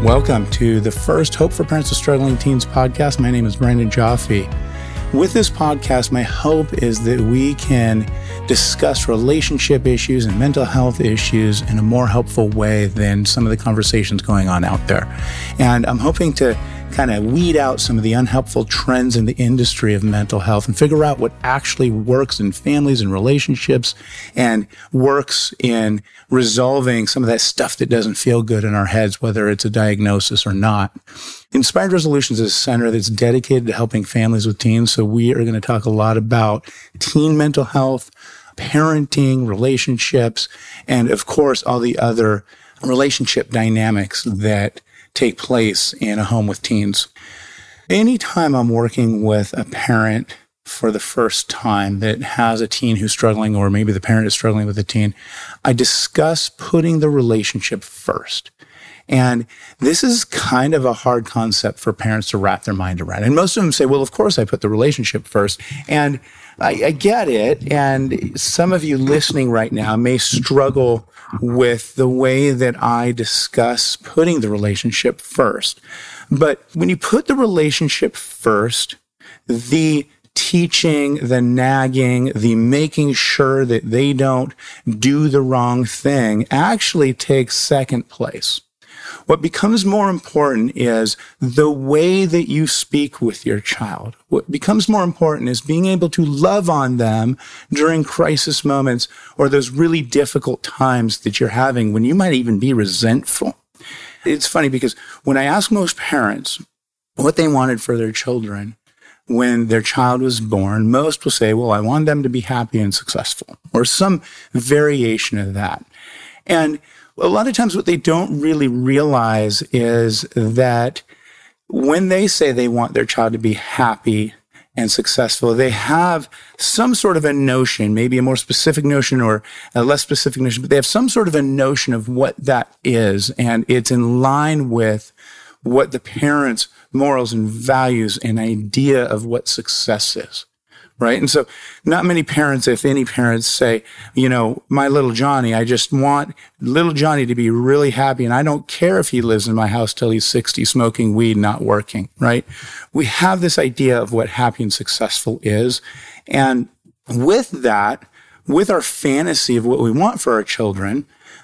Welcome to the first Hope for Parents of Struggling Teens podcast. My name is Brandon Jaffe. With this podcast, my hope is that we can discuss relationship issues and mental health issues in a more helpful way than some of the conversations going on out there. And I'm hoping to kind of weed out some of the unhelpful trends in the industry of mental health and figure out what actually works in families and relationships and works in resolving some of that stuff that doesn't feel good in our heads, whether it's a diagnosis or not. Inspired Resolutions is a center that's dedicated to helping families with teens. So we are going to talk a lot about teen mental health, parenting, relationships, and of course, all the other relationship dynamics that take place in a home with teens. Anytime I'm working with a parent for the first time that has a teen who's struggling, or maybe the parent is struggling with a teen, I discuss putting the relationship first. And this is kind of a hard concept for parents to wrap their mind around. And most of them say, well, of course I put the relationship first. And I get it. And some of you listening right now may struggle with the way that I discuss putting the relationship first. But when you put the relationship first, the teaching, the nagging, the making sure that they don't do the wrong thing actually takes second place. What becomes more important is the way that you speak with your child. What becomes more important is being able to love on them during crisis moments or those really difficult times that you're having when you might even be resentful. It's funny because when I ask most parents what they wanted for their children when their child was born, most will say, well, I want them to be happy and successful, or some variation of that. And a lot of times what they don't really realize is that when they say they want their child to be happy and successful, they have some sort of a notion, maybe a more specific notion or a less specific notion, but they have some sort of a notion of what that is. And it's in line with what the parents' morals and values and idea of what success is. Right. And so not many parents, if any parents, say, you know, my little Johnny, I just want little Johnny to be really happy. And I don't care if he lives in my house till he's 60, smoking weed, not working. Right. We have this idea of what happy and successful is. And with that, with our fantasy of what we want for our children,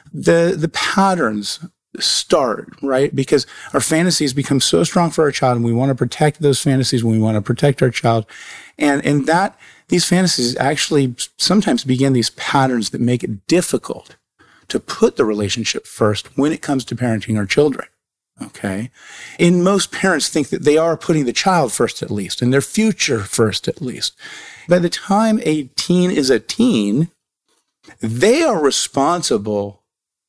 the patterns start, right? Because our fantasies become so strong for our child and we want to protect those fantasies when we want to protect our child. And that these fantasies actually sometimes begin these patterns that make it difficult to put the relationship first when it comes to parenting our children. Okay. And most parents think that they are putting the child first at least and their future first at least. By the time a teen is a teen, they are responsible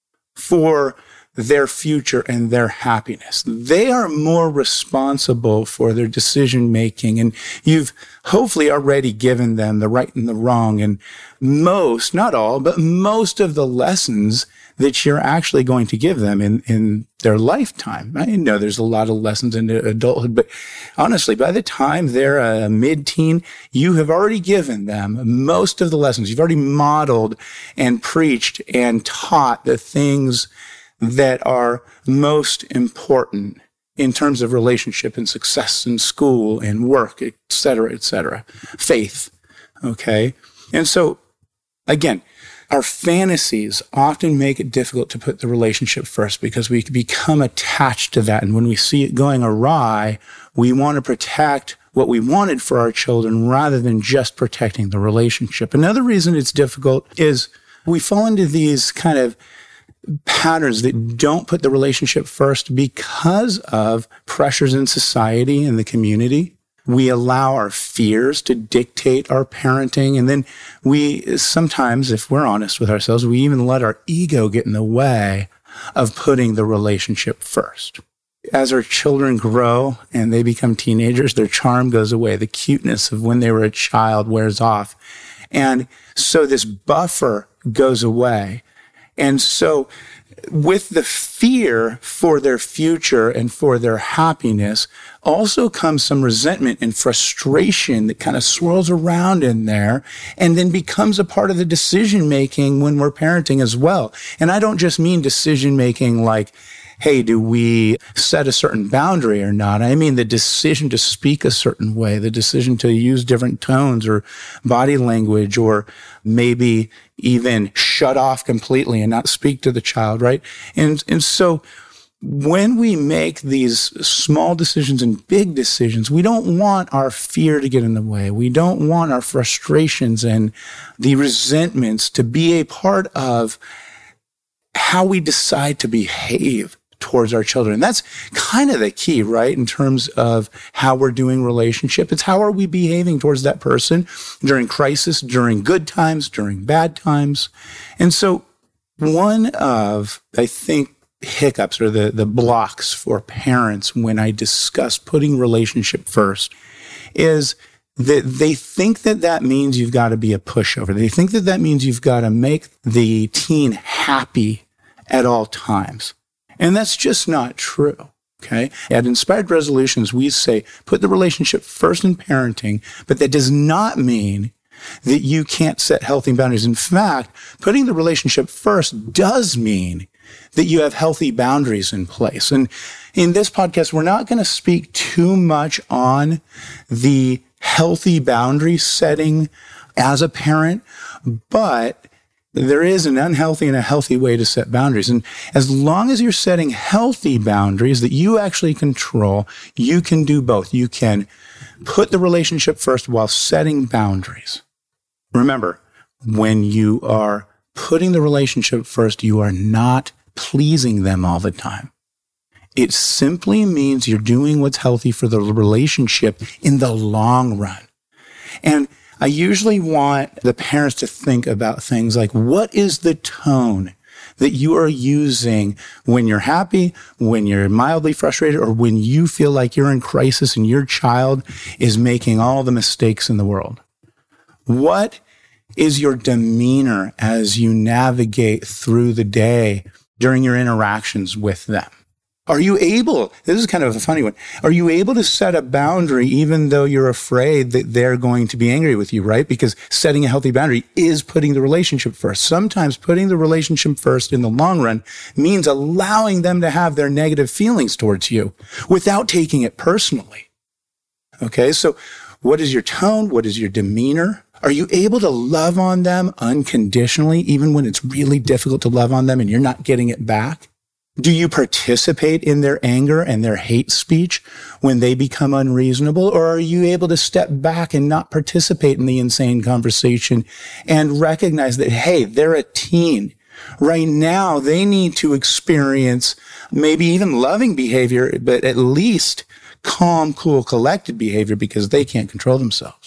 for their future and their happiness. They are more responsible for their decision making, and you've hopefully already given them the right and the wrong, and most, not all, but most of the lessons that you're actually going to give them in their lifetime. I know there's a lot of lessons in adulthood, but honestly, by the time they're a mid-teen, you have already given them most of the lessons. You've already modeled and preached and taught the things that are most important in terms of relationship and success in school and work, et cetera, faith. Okay. And so again, our fantasies often make it difficult to put the relationship first because we become attached to that. And when we see it going awry, we want to protect what we wanted for our children rather than just protecting the relationship. Another reason it's difficult is we fall into these kind of patterns that don't put the relationship first because of pressures in society and the community. We allow our fears to dictate our parenting. And then we sometimes, if we're honest with ourselves, we even let our ego get in the way of putting the relationship first. As our children grow and they become teenagers, their charm goes away. The cuteness of when they were a child wears off. And so this buffer goes away. And so with the fear for their future and for their happiness also comes some resentment and frustration that kind of swirls around in there and then becomes a part of the decision making when we're parenting as well. And I don't just mean decision making like, hey, do we set a certain boundary or not? I mean, the decision to speak a certain way, the decision to use different tones or body language, or maybe even shut off completely and not speak to the child, right? And so when we make these small decisions and big decisions, we don't want our fear to get in the way. We don't want our frustrations and the resentments to be a part of how we decide to behave towards our children. That's kind of the key, right? In terms of how we're doing relationship. It's how are we behaving towards that person during crisis, during good times, during bad times. And so one of, I think, hiccups or the blocks for parents when I discuss putting relationship first is that they think that means you've got to be a pushover. They think that means you've got to make the teen happy at all times. And that's just not true. Okay. At Inspired Resolutions, we say put the relationship first in parenting, but that does not mean that you can't set healthy boundaries. In fact, putting the relationship first does mean that you have healthy boundaries in place. And in this podcast, we're not going to speak too much on the healthy boundary setting as a parent, but there is an unhealthy and a healthy way to set boundaries. And as long as you're setting healthy boundaries that you actually control, you can do both. You can put the relationship first while setting boundaries. Remember, when you are putting the relationship first, you are not pleasing them all the time. It simply means you're doing what's healthy for the relationship in the long run. And I usually want the parents to think about things like, what is the tone that you are using when you're happy, when you're mildly frustrated, or when you feel like you're in crisis and your child is making all the mistakes in the world? What is your demeanor as you navigate through the day during your interactions with them? Are you able, this is kind of a funny one, are you able to set a boundary even though you're afraid that they're going to be angry with you, right? Because setting a healthy boundary is putting the relationship first. Sometimes putting the relationship first in the long run means allowing them to have their negative feelings towards you without taking it personally. Okay, so what is your tone? What is your demeanor? Are you able to love on them unconditionally, even when it's really difficult to love on them and you're not getting it back? Do you participate in their anger and their hate speech when they become unreasonable? Or are you able to step back and not participate in the insane conversation and recognize that, hey, they're a teen. Right now, they need to experience maybe even loving behavior, but at least calm, cool, collected behavior because they can't control themselves.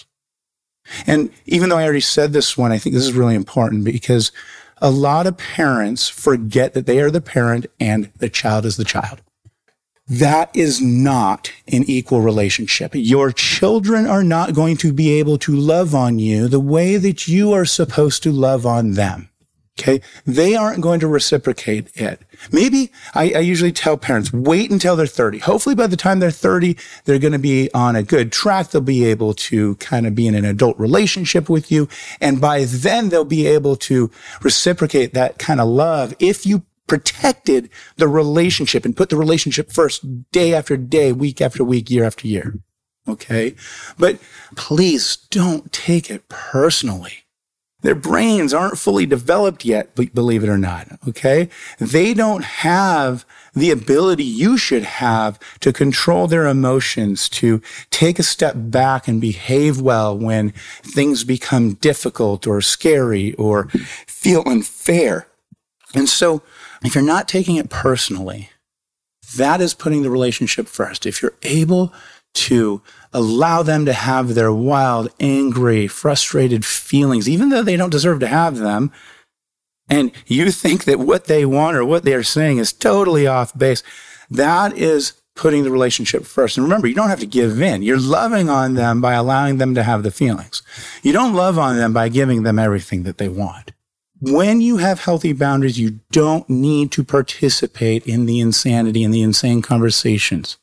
And even though I already said this one, I think this is really important because a lot of parents forget that they are the parent and the child is the child. That is not an equal relationship. Your children are not going to be able to love on you the way that you are supposed to love on them. Okay? They aren't going to reciprocate it. Maybe I usually tell parents, wait until they're 30. Hopefully by the time they're 30, they're going to be on a good track. They'll be able to kind of be in an adult relationship with you. And by then they'll be able to reciprocate that kind of love if you protected the relationship and put the relationship first day after day, week after week, year after year. Okay? But please don't take it personally. Their brains aren't fully developed yet, believe it or not, okay? They don't have the ability you should have to control their emotions, to take a step back and behave well when things become difficult or scary or feel unfair. And so if you're not taking it personally, that is putting the relationship first. If you're able to allow them to have their wild, angry, frustrated feelings, even though they don't deserve to have them, and you think that what they want or what they are saying is totally off base, that is putting the relationship first. And remember, you don't have to give in. You're loving on them by allowing them to have the feelings. You don't love on them by giving them everything that they want. When you have healthy boundaries, you don't need to participate in the insanity and the insane conversations.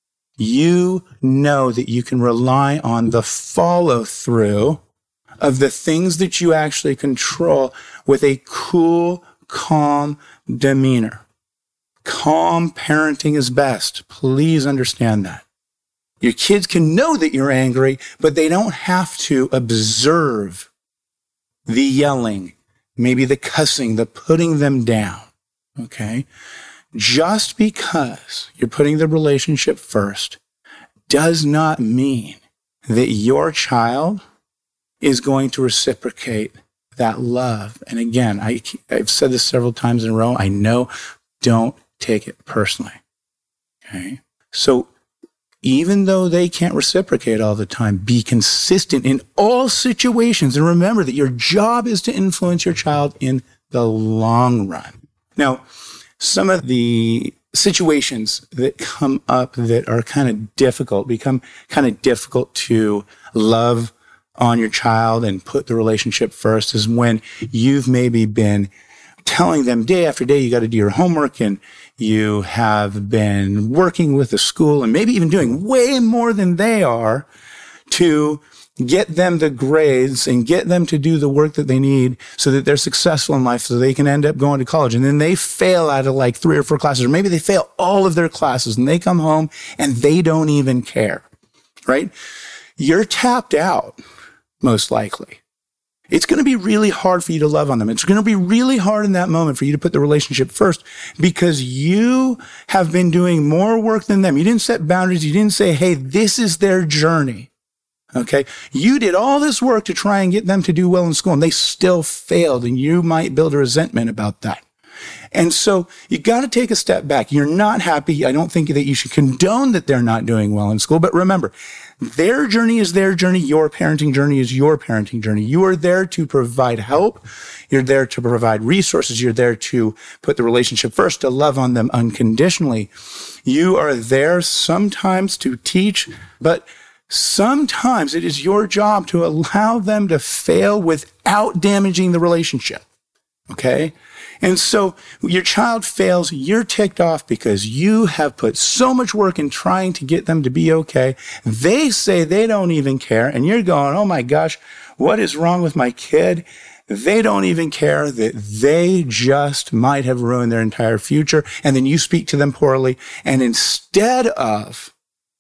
You know that you can rely on the follow-through of the things that you actually control with a cool, calm demeanor. Calm parenting is best. Please understand that. Your kids can know that you're angry, but they don't have to observe the yelling, maybe the cussing, the putting them down. Okay? Just because you're putting the relationship first does not mean that your child is going to reciprocate that love. And again, I've said this several times in a row. I know, don't take it personally. Okay? So even though they can't reciprocate all the time, be consistent in all situations. And remember that your job is to influence your child in the long run. Now, some of the situations that come up that are kind of difficult, become kind of difficult to love on your child and put the relationship first, is when you've maybe been telling them day after day, you got to do your homework, and you have been working with the school and maybe even doing way more than they are to get them the grades and get them to do the work that they need so that they're successful in life, so they can end up going to college. And then they fail out of like 3 or 4 classes, or maybe they fail all of their classes, and they come home and they don't even care, right? You're tapped out, most likely. It's going to be really hard for you to love on them. It's going to be really hard in that moment for you to put the relationship first, because you have been doing more work than them. You didn't set boundaries. You didn't say, hey, this is their journey. Okay. You did all this work to try and get them to do well in school, and they still failed, and you might build a resentment about that. And so you got to take a step back. You're not happy. I don't think that you should condone that they're not doing well in school, but remember, their journey is their journey. Your parenting journey is your parenting journey. You are there to provide help. You're there to provide resources. You're there to put the relationship first, to love on them unconditionally. You are there sometimes to teach, but sometimes it is your job to allow them to fail without damaging the relationship. Okay? And so your child fails, you're ticked off because you have put so much work in trying to get them to be okay. They say they don't even care, and you're going, oh my gosh, what is wrong with my kid? They don't even care that they just might have ruined their entire future. And then you speak to them poorly, and instead of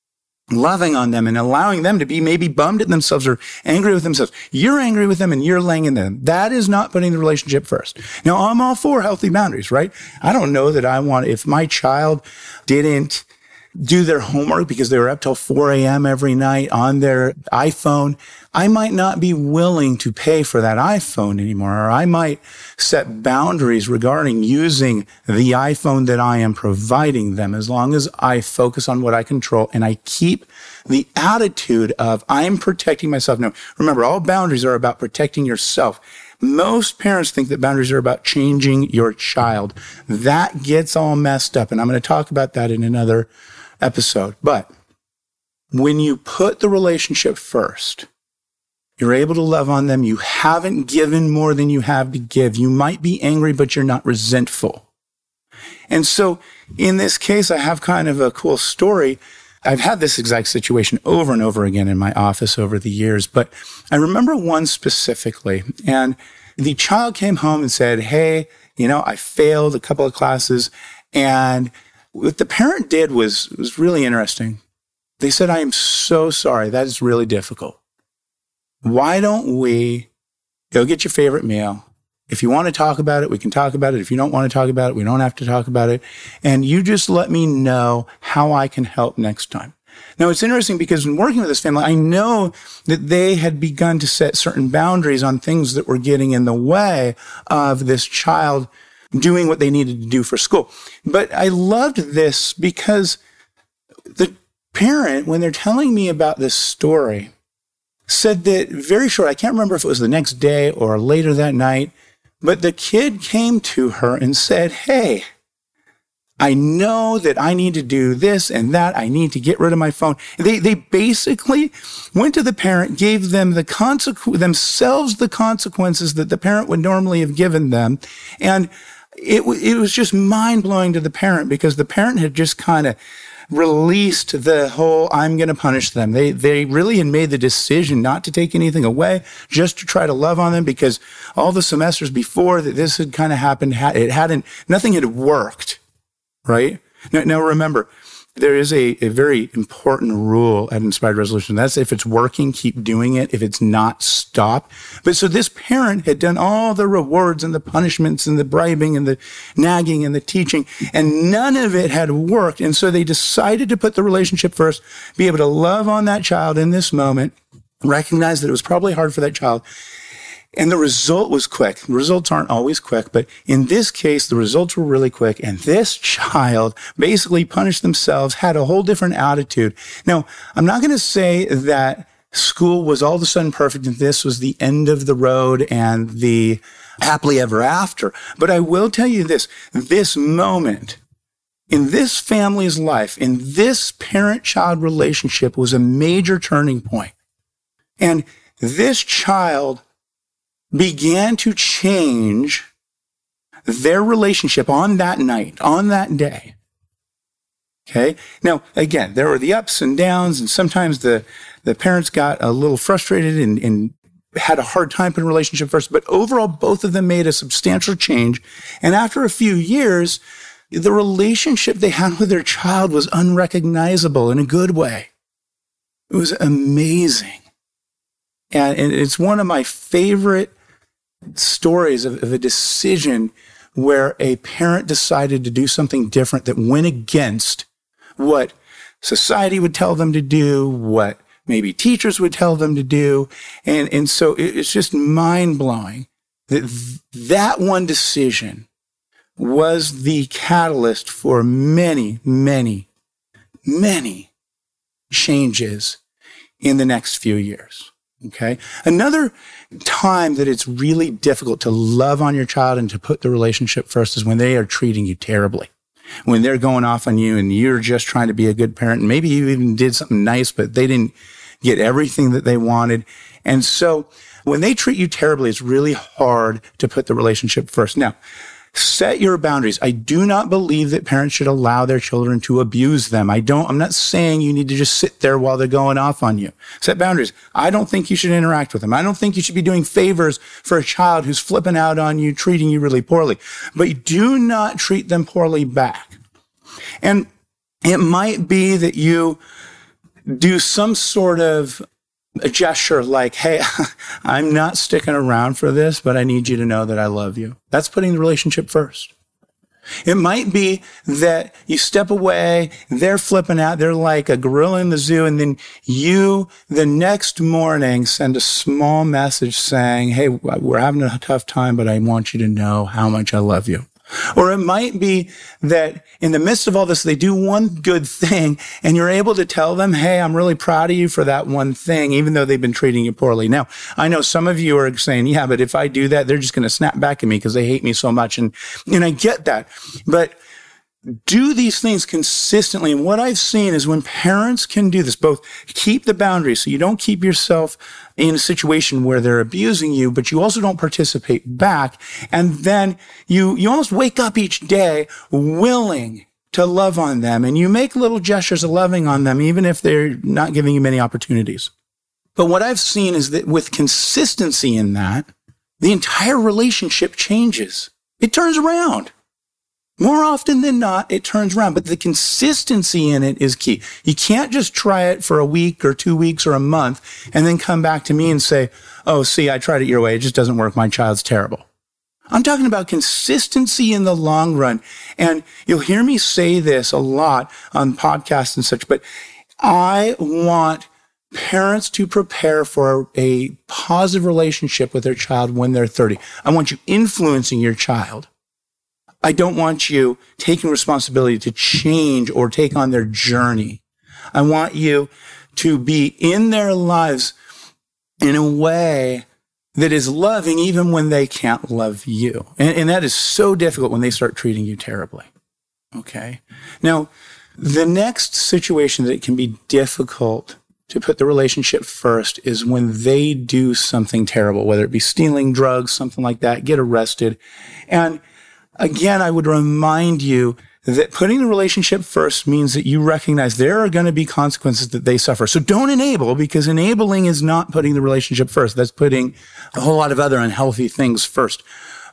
loving on them and allowing them to be maybe bummed at themselves or angry with themselves, you're angry with them and you're laying in them. That is not putting the relationship first. Now, I'm all for healthy boundaries, right? I don't know that I want, if my child didn't do their homework because they were up till 4 a.m. every night on their iPhone, I might not be willing to pay for that iPhone anymore. Or I might set boundaries regarding using the iPhone that I am providing them, as long as I focus on what I control and I keep the attitude of I'm protecting myself. Now, remember, all boundaries are about protecting yourself. Most parents think that boundaries are about changing your child. That gets all messed up, and I'm going to talk about that in another episode. But when you put the relationship first, you're able to love on them. You haven't given more than you have to give. You might be angry, but you're not resentful. And so in this case, I have kind of a cool story. I've had this exact situation over and over again in my office over the years, but I remember one specifically. And the child came home and said, hey, I failed a couple of classes. And what the parent did was really interesting. They said, I am so sorry. That is really difficult. Why don't we go get your favorite meal? If you want to talk about it, we can talk about it. If you don't want to talk about it, we don't have to talk about it. And you just let me know how I can help next time. Now, it's interesting because in working with this family, I know that they had begun to set certain boundaries on things that were getting in the way of this child doing what they needed to do for school. But I loved this because the parent, when they're telling me about this story, said that very short, I can't remember if it was the next day or later that night, but the kid came to her and said, hey, I know that I need to do this and that. I need to get rid of my phone. They basically went to the parent, gave them themselves the consequences that the parent would normally have given them. And it was just mind-blowing to the parent, because the parent had just kind of released the whole, I'm going to punish them. They really had made the decision not to take anything away, just to try to love on them, because all the semesters before that this had kind of happened, nothing had worked, right? Now remember, there is a very important rule at Inspired Resolution. That's if it's working, keep doing it. If it's not, stop. But so this parent had done all the rewards and the punishments and the bribing and the nagging and the teaching, and none of it had worked. And so they decided to put the relationship first, be able to love on that child in this moment, recognize that it was probably hard for that child. And the result was quick. The results aren't always quick, but in this case, the results were really quick. And this child basically punished themselves, had a whole different attitude. Now, I'm not going to say that school was all of a sudden perfect and this was the end of the road and the happily ever after. But I will tell you this moment in this family's life, in this parent-child relationship was a major turning point. And this child began to change their relationship on that night, on that day. Okay. Now, again, there were the ups and downs, and sometimes the parents got a little frustrated and had a hard time putting relationship first, but overall, both of them made a substantial change. And after a few years, the relationship they had with their child was unrecognizable in a good way. It was amazing. And it's one of my favorite stories of a decision where a parent decided to do something different that went against what society would tell them to do, what maybe teachers would tell them to do. And so it's just mind-blowing that one decision was the catalyst for many, many, many changes in the next few years. Okay. Another time that it's really difficult to love on your child and to put the relationship first is when they are treating you terribly. When they're going off on you and you're just trying to be a good parent. And maybe you even did something nice, but they didn't get everything that they wanted. And so when they treat you terribly, it's really hard to put the relationship first. Now, set your boundaries. I do not believe that parents should allow their children to abuse them. I'm not saying you need to just sit there while they're going off on you. Set boundaries. I don't think you should interact with them. I don't think you should be doing favors for a child who's flipping out on you, treating you really poorly. But do not treat them poorly back. And it might be that you do some sort of a gesture like, hey, I'm not sticking around for this, but I need you to know that I love you. That's putting the relationship first. It might be that you step away, they're flipping out, they're like a gorilla in the zoo, and then you, the next morning, send a small message saying, hey, we're having a tough time, but I want you to know how much I love you. Or it might be that in the midst of all this, they do one good thing and you're able to tell them, hey, I'm really proud of you for that one thing, even though they've been treating you poorly. Now, I know some of you are saying, yeah, but if I do that, they're just going to snap back at me because they hate me so much. And I get that. But do these things consistently. And what I've seen is when parents can do this, both keep the boundaries so you don't keep yourself in a situation where they're abusing you, but you also don't participate back. And then you almost wake up each day willing to love on them. And you make little gestures of loving on them, even if they're not giving you many opportunities. But what I've seen is that with consistency in that, the entire relationship changes. It turns around. More often than not, it turns around, but the consistency in it is key. You can't just try it for a week or 2 weeks or a month and then come back to me and say, oh, see, I tried it your way. It just doesn't work. My child's terrible. I'm talking about consistency in the long run. And you'll hear me say this a lot on podcasts and such, but I want parents to prepare for a positive relationship with their child when they're 30. I want you influencing your child. I don't want you taking responsibility to change or take on their journey. I want you to be in their lives in a way that is loving even when they can't love you. And that is so difficult when they start treating you terribly. Okay? Now, the next situation that can be difficult to put the relationship first is when they do something terrible, whether it be stealing drugs, something like that, get arrested. And again, I would remind you that putting the relationship first means that you recognize there are going to be consequences that they suffer. So don't enable, because enabling is not putting the relationship first. That's putting a whole lot of other unhealthy things first.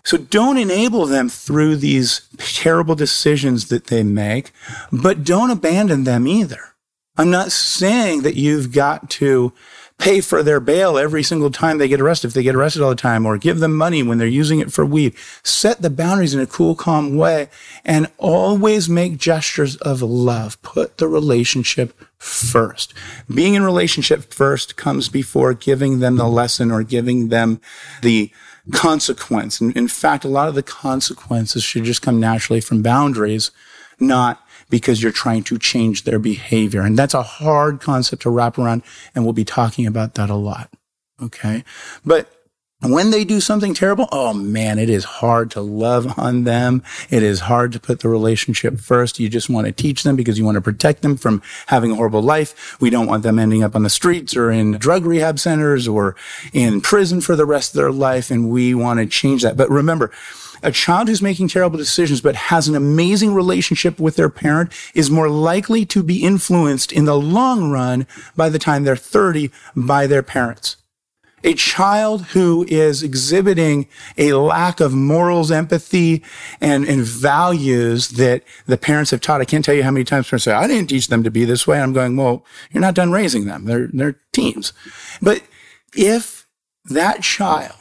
So don't enable them through these terrible decisions that they make, but don't abandon them either. I'm not saying that you've got to pay for their bail every single time they get arrested, if they get arrested all the time, or give them money when they're using it for weed. Set the boundaries in a cool, calm way, and always make gestures of love. Put the relationship first. Being in relationship first comes before giving them the lesson or giving them the consequence. And in fact, a lot of the consequences should just come naturally from boundaries, not because you're trying to change their behavior. And that's a hard concept to wrap around, and we'll be talking about that a lot. Okay? But when they do something terrible, oh man, it is hard to love on them. It is hard to put the relationship first. You just want to teach them because you want to protect them from having a horrible life. We don't want them ending up on the streets or in drug rehab centers or in prison for the rest of their life. And we want to change that. But remember, a child who's making terrible decisions but has an amazing relationship with their parent is more likely to be influenced in the long run by the time they're 30 by their parents. A child who is exhibiting a lack of morals, empathy, and values that the parents have taught. I can't tell you how many times parents say, I didn't teach them to be this way. I'm going, well, you're not done raising them. They're teens. But if that child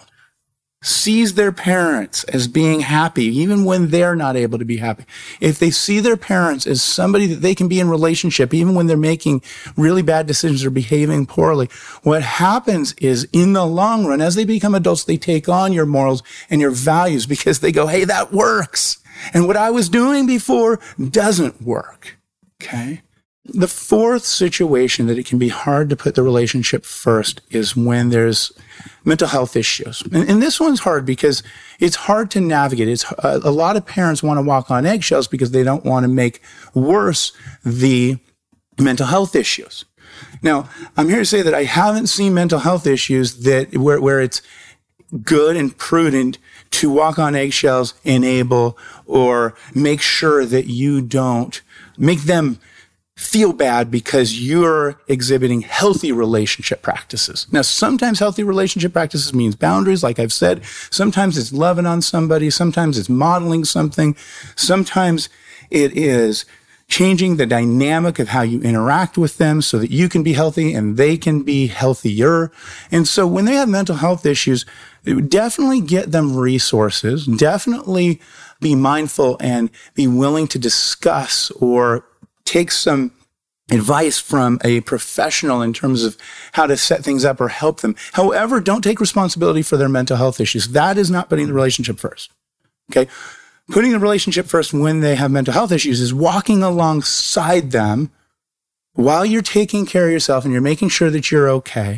sees their parents as being happy, even when they're not able to be happy, if they see their parents as somebody that they can be in relationship, even when they're making really bad decisions or behaving poorly, what happens is in the long run, as they become adults, they take on your morals and your values because they go, hey, that works. And what I was doing before doesn't work. Okay. The fourth situation that it can be hard to put the relationship first is when there's mental health issues. And this one's hard because it's hard to navigate. It's a lot of parents want to walk on eggshells because they don't want to make worse the mental health issues. Now, I'm here to say that I haven't seen mental health issues that where it's good and prudent to walk on eggshells, enable, or make sure that you don't make them feel bad because you're exhibiting healthy relationship practices. Now, sometimes healthy relationship practices means boundaries, like I've said. Sometimes it's loving on somebody. Sometimes it's modeling something. Sometimes it is changing the dynamic of how you interact with them so that you can be healthy and they can be healthier. And so when they have mental health issues, definitely get them resources. Definitely be mindful and be willing to discuss or take some advice from a professional in terms of how to set things up or help them. However, don't take responsibility for their mental health issues. That is not putting the relationship first. Okay? Putting the relationship first when they have mental health issues is walking alongside them while you're taking care of yourself and you're making sure that you're okay,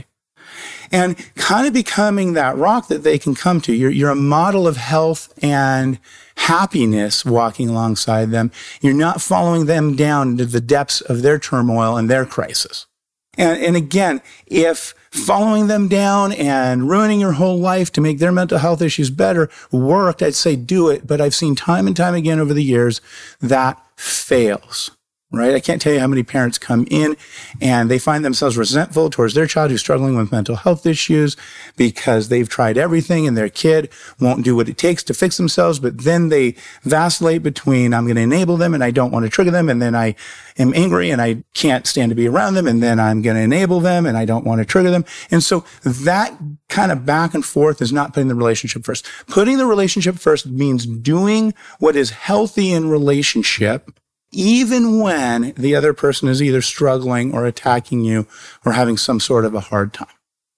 and kind of becoming that rock that they can come to. You're a model of health and happiness walking alongside them. You're not following them down into the depths of their turmoil and their crisis. And again, if following them down and ruining your whole life to make their mental health issues better worked, I'd say do it. But I've seen time and time again over the years that fails. Right? I can't tell you how many parents come in and they find themselves resentful towards their child who's struggling with mental health issues because they've tried everything and their kid won't do what it takes to fix themselves. But then they vacillate between, I'm going to enable them and I don't want to trigger them. And then I am angry and I can't stand to be around them. And then I'm going to enable them and I don't want to trigger them. And so that kind of back and forth is not putting the relationship first. Putting the relationship first means doing what is healthy in relationship, even when the other person is either struggling or attacking you or having some sort of a hard time.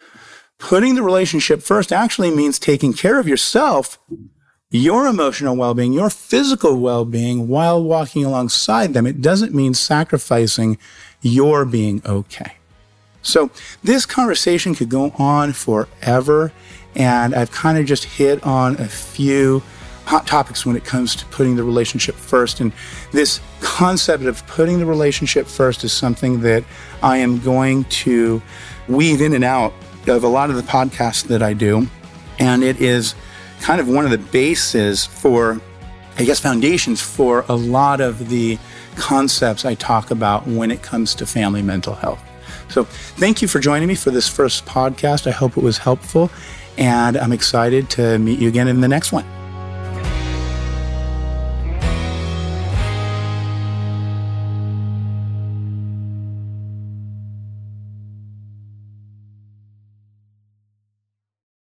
Putting the relationship first actually means taking care of yourself, your emotional well-being, your physical well-being while walking alongside them. It doesn't mean sacrificing your being okay. So this conversation could go on forever, and I've kind of just hit on a few hot topics when it comes to putting the relationship first. And this concept of putting the relationship first is something that I am going to weave in and out of a lot of the podcasts that I do. And it is kind of one of the bases for, I guess, foundations for a lot of the concepts I talk about when it comes to family mental health. So thank you for joining me for this first podcast. I hope it was helpful, and I'm excited to meet you again in the next one.